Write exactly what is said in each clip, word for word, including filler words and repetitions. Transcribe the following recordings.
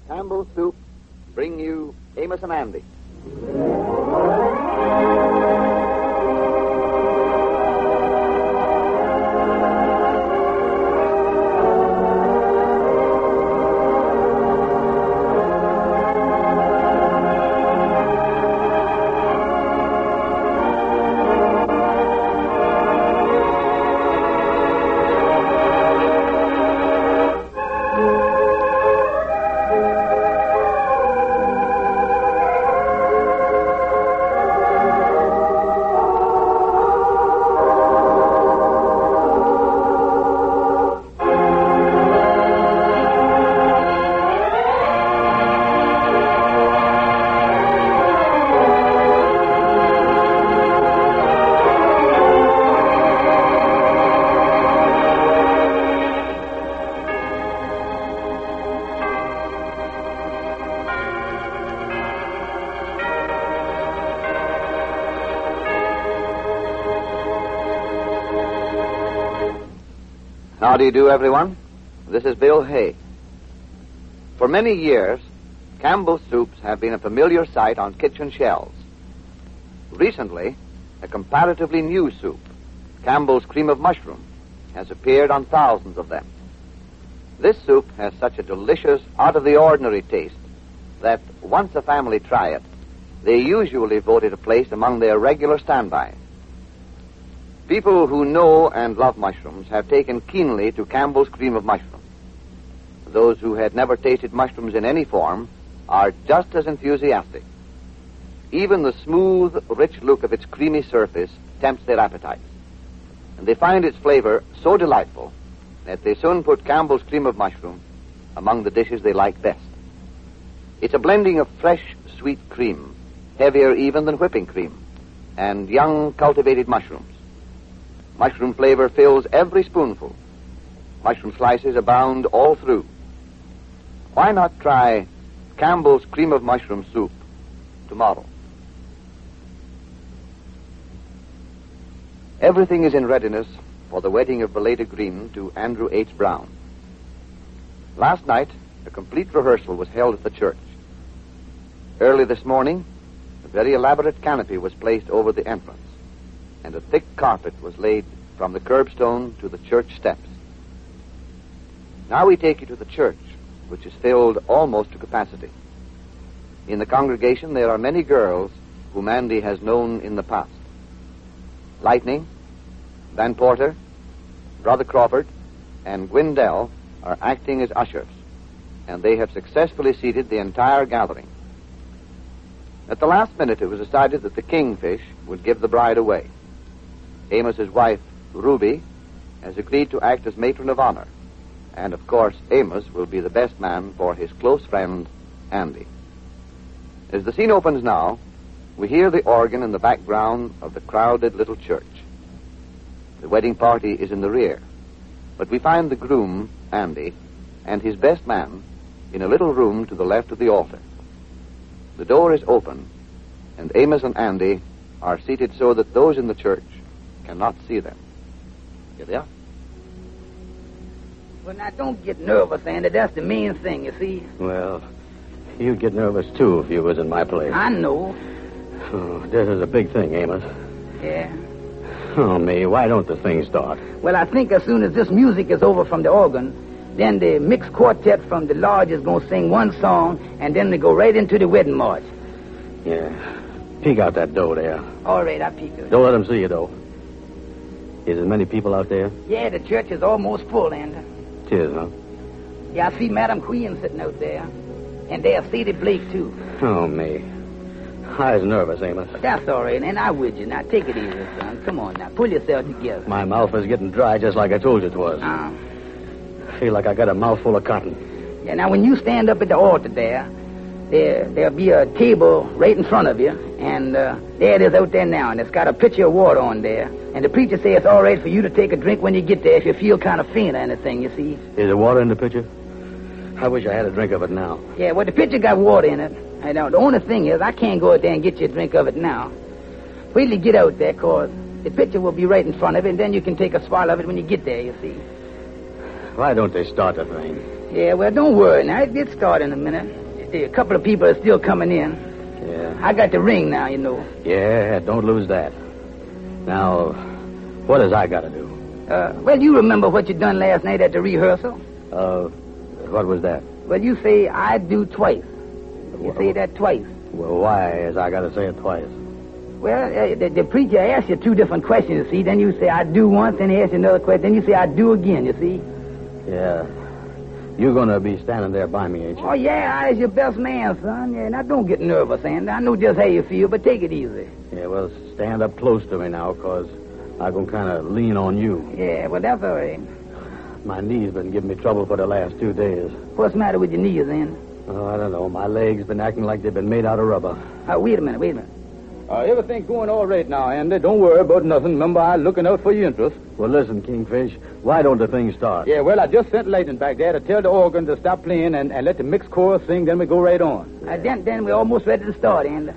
Campbell's Soup bring you Amos and Andy. How do you do, everyone? This is Bill Hay. For many years, Campbell's soups have been a familiar sight on kitchen shelves. Recently, a comparatively new soup, Campbell's Cream of Mushroom, has appeared on thousands of them. This soup has such a delicious, out-of-the-ordinary taste that once a family try it, they usually vote it a place among their regular standbys. People who know and love mushrooms have taken keenly to Campbell's Cream of Mushroom. Those who had never tasted mushrooms in any form are just as enthusiastic. Even the smooth, rich look of its creamy surface tempts their appetites. And they find its flavor so delightful that they soon put Campbell's Cream of Mushroom among the dishes they like best. It's a blending of fresh, sweet cream, heavier even than whipping cream, and young, cultivated mushrooms. Mushroom flavor fills every spoonful. Mushroom slices abound all through. Why not try Campbell's Cream of Mushroom soup tomorrow? Everything is in readiness for the wedding of Belita Green to Andrew H. Brown. Last night, a complete rehearsal was held at the church. Early this morning, a very elaborate canopy was placed over the entrance, and a thick carpet was laid from the curbstone to the church steps. Now we take you to the church, which is filled almost to capacity. In the congregation, there are many girls whom Andy has known in the past. Lightning, Van Porter, Brother Crawford, and Gwendell are acting as ushers, and they have successfully seated the entire gathering. At the last minute, it was decided that the Kingfish would give the bride away. Amos's wife, Ruby, has agreed to act as matron of honor, and of course, Amos will be the best man for his close friend, Andy. As the scene opens now, we hear the organ in the background of the crowded little church. The wedding party is in the rear, but we find the groom, Andy, and his best man in a little room to the left of the altar. The door is open, and Amos and Andy are seated so that those in the church cannot see them. Here they are. Well, now, don't get nervous, Andy. That's the main thing, you see. Well, you'd get nervous, too, if you was in my place. I know. Oh, this is a big thing, Amos. Yeah. Oh, me, why don't the thing start? Well, I think as soon as this music is over from the organ, then the mixed quartet from the lodge is going to sing one song, and then they go right into the wedding march. Yeah. Peek out that door there. All right, I'll peek out. Don't let them see you, though. Is there many people out there? Yeah, the church is almost full, Andy. Tis, huh? Yeah, I see Madam Queen sitting out there. And there's Sadie Blake, too. Oh, me. I was nervous, Amos. But that's all right, and I'm with you. Now, take it easy, son. Come on, now. Pull yourself together. My mouth is getting dry just like I told you it was. Uh, I feel like I got a mouthful of cotton. Yeah, now, when you stand up at the altar there, there, there'll be a table right in front of you, and uh, there it is out there now, and it's got a pitcher of water on there. And the preacher says it's all right for you to take a drink when you get there if you feel kind of faint or anything, you see. Is there water in the pitcher? I wish I had a drink of it now. Yeah, well, the pitcher got water in it. I know. The only thing is, I can't go out there and get you a drink of it now. Wait till you get out there, because the pitcher will be right in front of it, and then you can take a swallow of it when you get there, you see. Why don't they start the thing? Yeah, well, don't worry. Now, it gets started in a minute. A couple of people are still coming in. Yeah. I got the ring now, you know. Yeah, don't lose that. Now, what does I got to do? Uh, well, you remember what you done last night at the rehearsal? Uh, what was that? Well, you say, I do twice. You Well, say that twice. Well, why is I got to say it twice? Well, uh, the, the preacher asks you two different questions, you see. Then you say, I do once, then he asks you another question. Then you say, I do again, you see. Yeah. You're going to be standing there by me, ain't you? Oh, yeah, I is your best man, son. Yeah, now don't get nervous, Andy. I know just how you feel, but take it easy. Yeah, well, stand up close to me now, because I'm going to kind of lean on you. Yeah, well, that's all right. My knee's been giving me trouble for the last two days. What's the matter with your knees, Andy? Oh, I don't know. My legs been acting like they've been made out of rubber. Uh, wait a minute, wait a minute. Uh, everything going all right now, Andy. Don't worry about nothing. Remember, I'm looking out for your interest. Well, listen, Kingfish, why don't the thing start? Yeah, well, I just sent Lightning back there to tell the organ to stop playing and, and let the mixed chorus sing, then we go right on. Uh, then, then we're almost ready to start, Andy.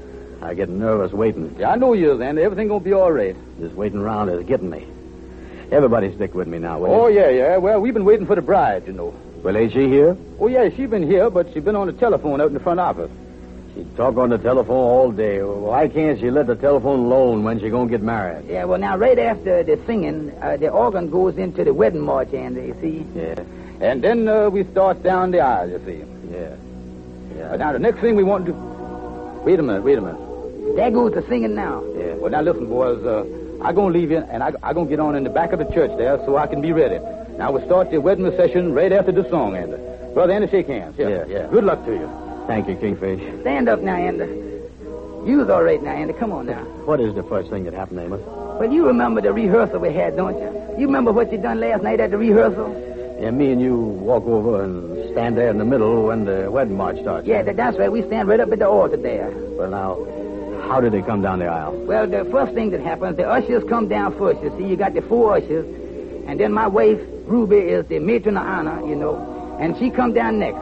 I get nervous waiting. Yeah, I know you is, Andy. Everything gonna be all right. This waiting around is getting me. Everybody stick with me now, will Oh, you? yeah, yeah. Well, we've been waiting for the bride, you know. Well, ain't she here? Oh, yeah, she been here, but she been on the telephone out in the front office. She talk on the telephone all day. Why can't she let the telephone alone when she gonna get married? Yeah, well, now, right after the singing, uh, the organ goes into the wedding march, Andy, you see. Yeah, And then uh, we start down the aisle, you see. yeah, yeah. Uh, now, the next thing we want to do... Wait a minute, wait a minute. There goes the singing now. Yeah. Well, now, listen, boys. Uh, I'm going to leave you, and I, I'm going to get on in the back of the church there so I can be ready. Now, we'll start the wedding session right after the song, Andy. Brother Andy, shake hands. Yeah, yeah. Good luck to you. Thank you, Kingfish. Stand up now, Andy. You's all right now, Andy. Come on now. What is the first thing that happened, Amos? Well, you remember the rehearsal we had, don't you? You remember what you done last night at the rehearsal? Yeah, me and you walk over and stand there in the middle when the wedding march starts. Yeah, that, that's right. We stand right up at the altar there. Well, now, how did they come down the aisle? Well, the first thing that happens, the ushers come down first. You see, you got the four ushers. And then my wife, Ruby, is the matron of honor, you know. And she come down next.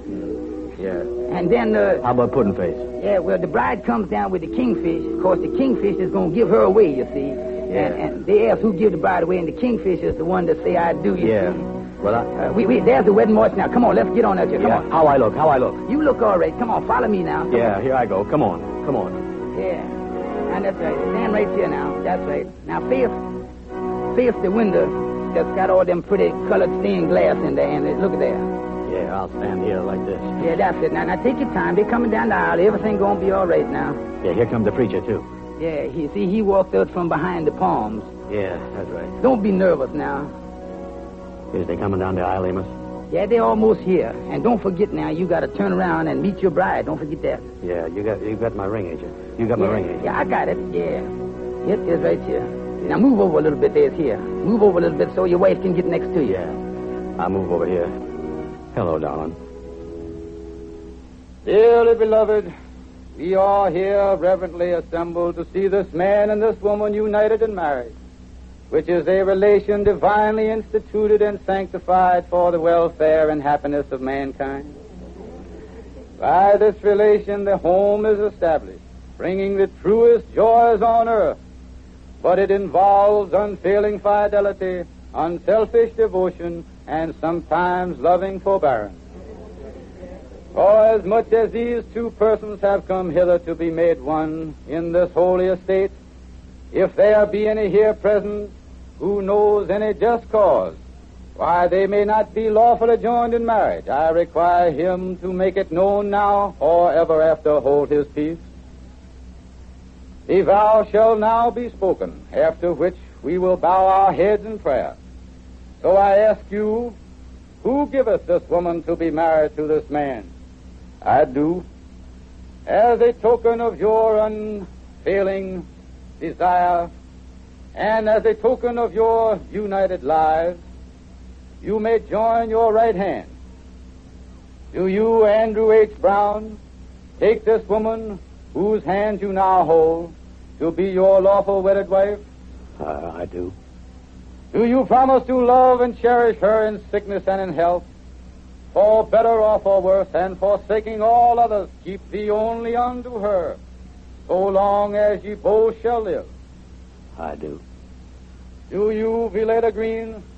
Yeah. And then... Uh, How about Puddin' Face? Yeah, well, the bride comes down with the kingfish. Of course, the kingfish is going to give her away, you see. Yeah. And, and they ask who give the bride away, and the kingfish is the one that say, I do, you Yeah. see. Well, I... Uh, we, we, there's the wedding march now. Come on, let's get on that here. Come yeah. on. How I look, how I look. You look all right. Come on, follow me now. Come Yeah, on. here I go. Come on, come on. Yeah. And that's right. Stand right here now. That's right. Now, face, face the window that's got all them pretty colored stained glass in there, and look at there. Yeah, I'll stand here like this. Yeah, that's it. Now, now take your time. They're coming down the aisle. Everything gonna be all right now. Yeah, here comes the preacher, too. Yeah, he see he walked out from behind the palms. Yeah, that's right. Don't be nervous now. Is they coming down the aisle, Amos? Yeah, they're almost here. And don't forget now, you got to turn around and meet your bride. Don't forget that. Yeah, you got you got my ring, ain't you? You got my yeah, ring, ain't you? Yeah, I got it. Yeah. It is right here. Now move over a little bit. There's here. Move over a little bit so your wife can get next to you. Yeah. I'll move over here. Hello, darling. Dearly beloved, we are here reverently assembled to see this man and this woman united and married, which is a relation divinely instituted and sanctified for the welfare and happiness of mankind. By this relation, the home is established, bringing the truest joys on earth, but it involves unfailing fidelity, unselfish devotion, and sometimes loving forbearance. For as much as these two persons have come hither to be made one in this holy estate, if there be any here present who knows any just cause why they may not be lawfully joined in marriage, I require him to make it known now or ever after hold his peace. The vow shall now be spoken, after which we will bow our heads in prayer. So I ask you, who giveth this woman to be married to this man? I do. As a token of your unfailing desire, and as a token of your united lives, you may join your right hand. Do you, Andrew H. Brown, take this woman, whose hand you now hold, to be your lawful wedded wife? Uh, I do. Do you promise to love and cherish her in sickness and in health, for better or for worse, and forsaking all others, keep thee only unto her, so long as ye both shall live? I do. Do you, Vileda Green,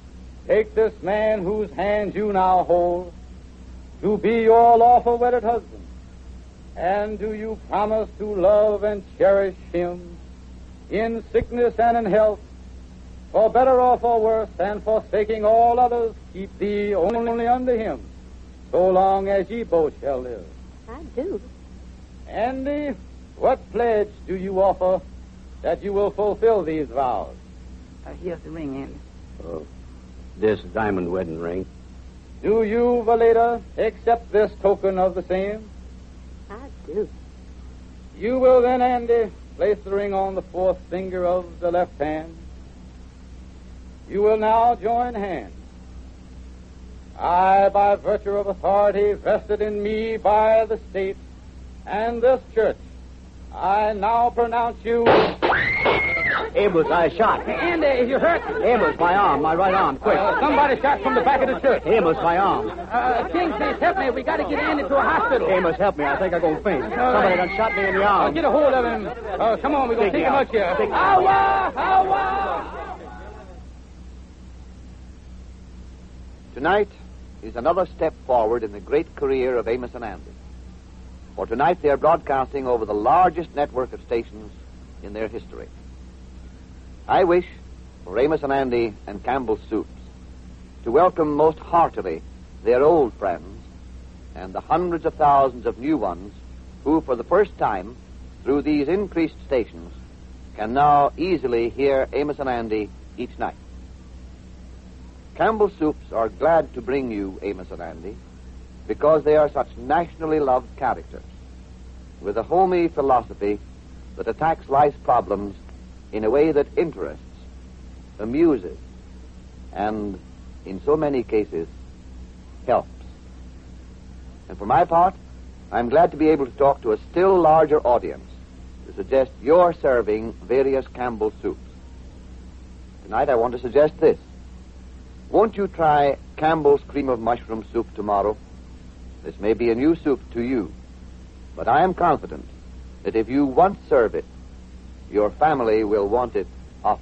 take this man whose hand you now hold to be your lawful wedded husband? And do you promise to love and cherish him in sickness and in health, for better or for worse, and forsaking all others, keep thee only unto him, so long as ye both shall live? I do. Andy, what pledge do you offer that you will fulfill these vows? Uh, here's the ring, Andy. Oh, this diamond wedding ring. Do you, Valeta, accept this token of the same? I do. You will then, Andy, place the ring on the fourth finger of the left hand. You will now join hands. I, by virtue of authority vested in me by the state and this church, I now pronounce you... Amos, I shot. Andy, is you hurt? Amos, my arm, my right arm, quick. Uh, somebody shot from the back of the church. Amos, my arm. Uh, King, please help me. We got to get Andy to a hospital. Amos, help me. I think I'm going to faint. Somebody done shot me in the arm. Uh, get a hold of him. Uh, come on, we're going to Take take me him out. out here. Take me out. Awa! Awa! Tonight is another step forward in the great career of Amos and Andy. For tonight they are broadcasting over the largest network of stations in their history. I wish for Amos and Andy and Campbell's Soups to welcome most heartily their old friends and the hundreds of thousands of new ones who, for the first time, through these increased stations, can now easily hear Amos and Andy each night. Campbell's Soups are glad to bring you Amos and Andy because they are such nationally loved characters with a homey philosophy that attacks life's problems in a way that interests, amuses, and, in so many cases, helps. And for my part, I'm glad to be able to talk to a still larger audience to suggest you're serving various Campbell soups. Tonight I want to suggest this. Won't you try Campbell's cream of mushroom soup tomorrow? This may be a new soup to you, but I am confident that if you once serve it, your family will want it often.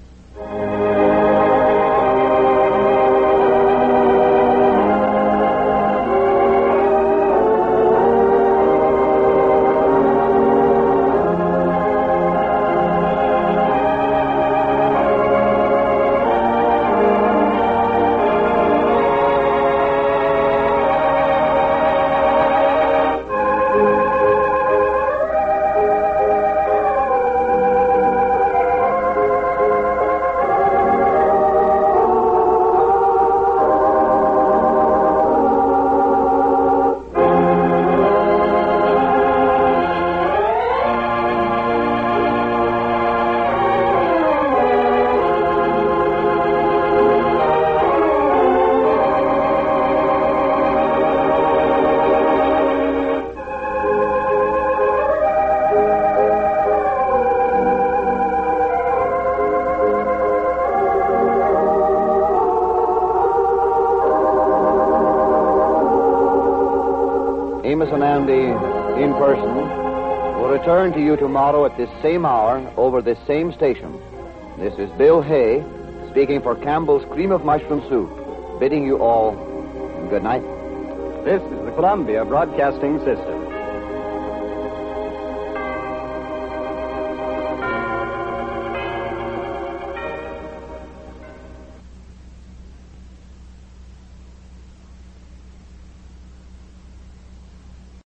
Amos and Andy, in person, will return to you tomorrow at this same hour over this same station. This is Bill Hay, speaking for Campbell's Cream of Mushroom Soup, bidding you all good night. This is the Columbia Broadcasting System.